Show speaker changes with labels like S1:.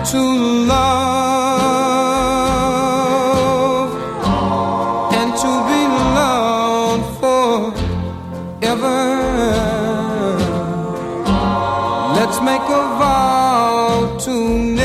S1: to love and to be loved forever. Let's make a vow to